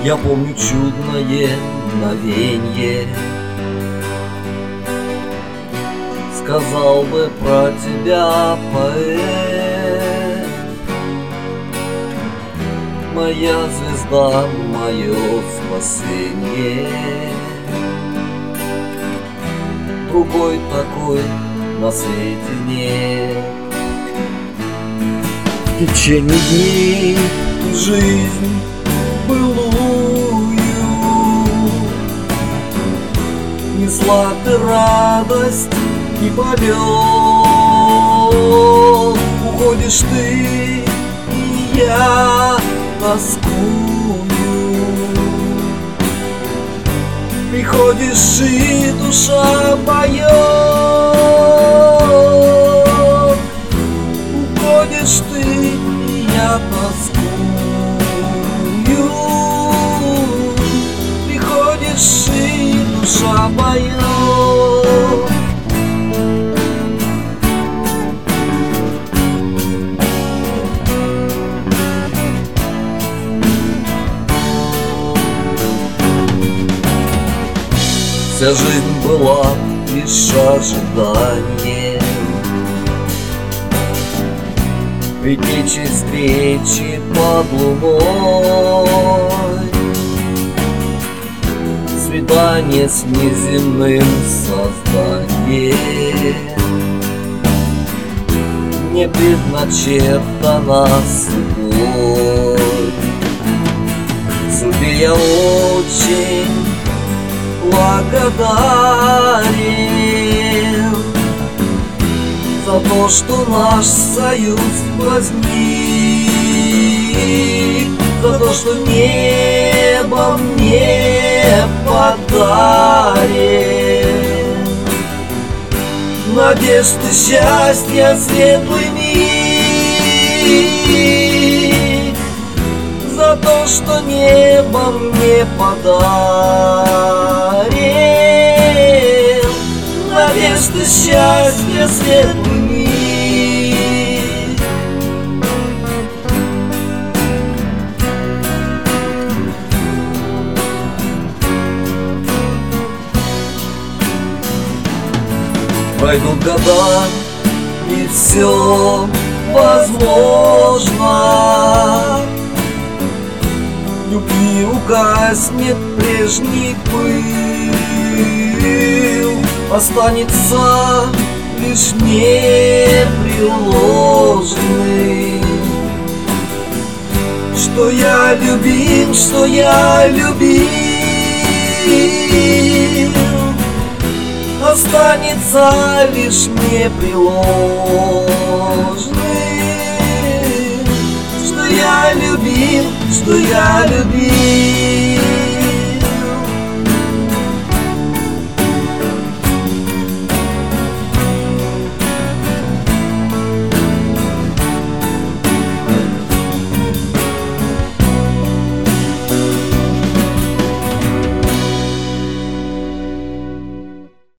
Я помню чудное мгновенье, сказал бы про тебя поэт. Моя звезда, мое спасение, другой такой на свете нет. В течение дней жизнь былую несла ты радость и побед. Уходишь ты, и я тоскую. Приходишь, и душа поет. Уходишь ты, и я тоскую. Приходишь, и душа поет. Вся жизнь была лишь ожиданием притечи встречи под луной, свидание с неземным созданием, не предначертано судьбой. Судьбе я очень благодарен за то, что наш союз возник, за то, что небо мне подарен надежды, счастья, светлый миг, за то, что небо мне подарен надежды, счастья, светлый миг. Пройдут года, и все возможно. Любви угаснет прежний пыл, останется лишь непреложный. Что я любим, что я любил, останется лишь непреложный. Что я любим, что я любил.